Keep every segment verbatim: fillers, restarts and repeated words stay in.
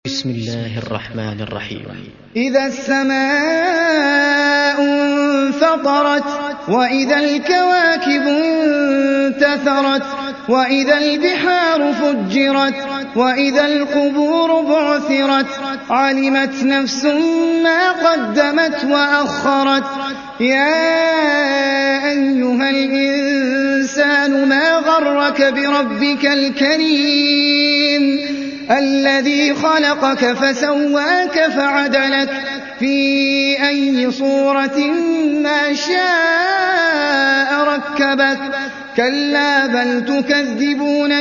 بسم الله الرحمن الرحيم. إذا السماء انفطرت وإذا الكواكب انتثرت وإذا البحار فجرت وإذا القبور بعثرت علمت نفس ما قدمت وأخرت. يا أيها الإنسان ما غرك بربك الكريم الذي خلقك فسواك فعدلك في أي صورة ما شاء ركبك. كلا بل تكذبون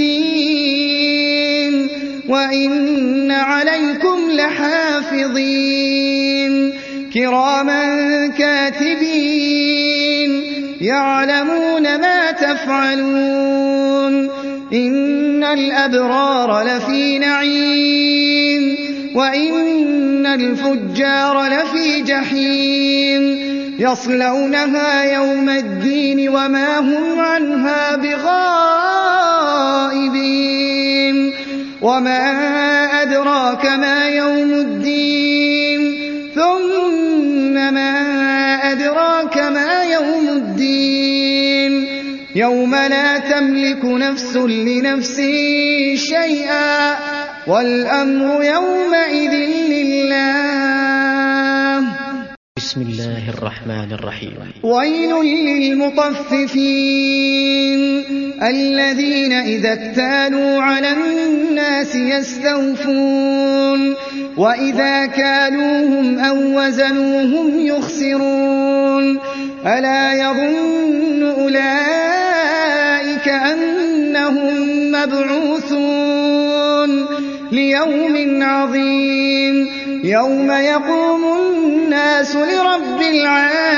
بالدين وإن عليكم لحافظين كراما كاتبين يعلمون ما تفعلون. إن الأبرار لفي نعيم وإن الفجار لفي جحيم يصلونها يوم الدين وما هم عنها بغائبين. وما أدراك ما يوم الدين ثم ما أدراك ما يوم الدين يوم لا تملك نفس لنفس شيئا والأمر يومئذ لله. بسم الله الرحمن الرحيم. ويل للمطففين الذين إذا اكتالوا على الناس يستوفون وإذا كالوهم أو وزنوهم يخسرون. ألا يظن أولئك أنهم مبعوثون ليوم عظيم يوم يقوم الناس لرب العالمين.